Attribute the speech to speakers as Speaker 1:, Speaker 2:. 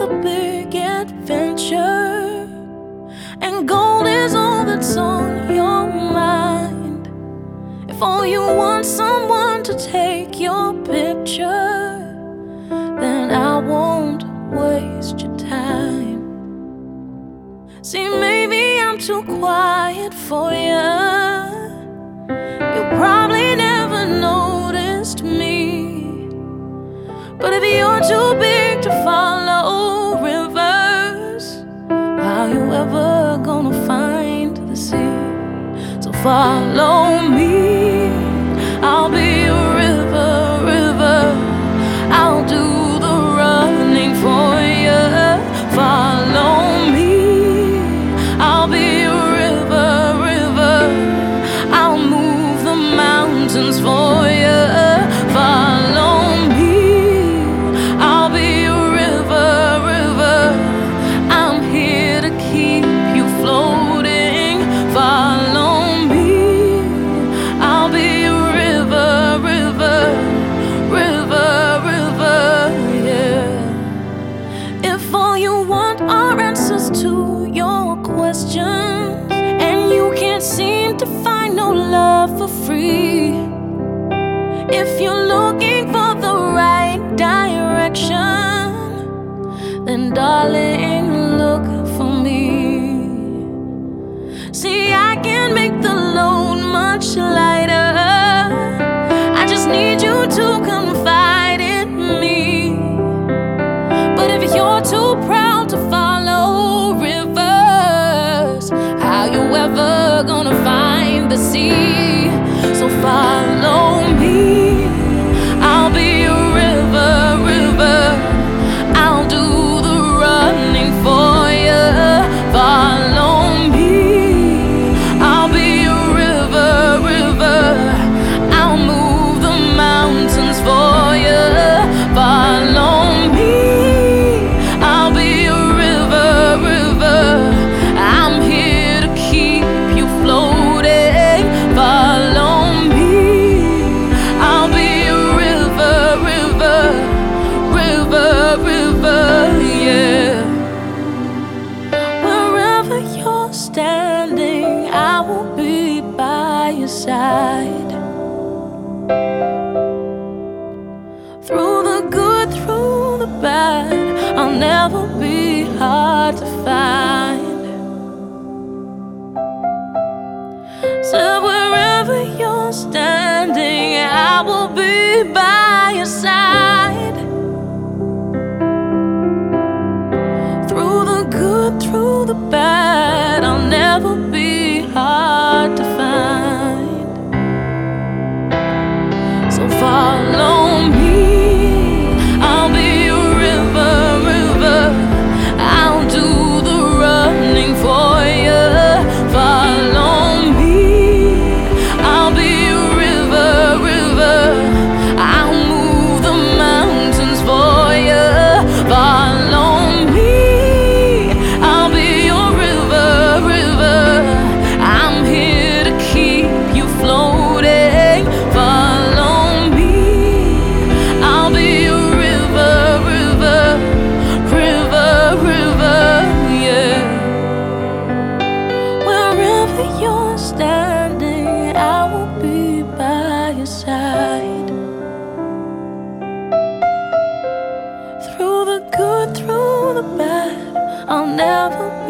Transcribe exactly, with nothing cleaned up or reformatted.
Speaker 1: the big adventure, and gold is all that's on your mind. If all you want someone to take your picture, then I won't waste your time. See, maybe I'm too quiet for you. You probably never noticed me, but if you're too big to follow rivers, how you ever gonna find the sea? So follow me, I'll be a river, river. I'll do the running for you. Follow me, I'll be a river, river. I'll move the mountains for you. Follow me, I'll be a river, river. I'm here to keep you floating. Follow me, I'll be a river, river, river, river, yeah. If all you want are answers to your questions, and you can't seem to find no love for free, if you're looking for the right direction, then darling, look for me. See, I can make the load much lighter. I just need you to confide in me. But if you're too proud to follow rivers, how you ever gonna find the sea? So follow me, I'll be a river, river. I'll do the running for you. Follow me, I'll be a river, river. I'll move the mountains for you. Follow me, I'll be a river, river. I'm here to keep you floating. Follow me, I'll be a river, river, river, river, yeah. Wherever you're standing, I will be by your side. Through the good, through the bad, I'll never be hard to find. So wherever you're standing, I will be by your side. Through the good, through the bad, I'll never be hard to find. So follow me, I'll be a river, river. I'll do the running for you. Follow me, I'll be a river, river. I'll move the mountains for you. Follow me, I'll be your river, river. I'm here to keep you floating. Follow me, I'll be a river, river, river, river, yeah. Wherever you're standing, I will be by your side. Through the good, through the bad, I'll never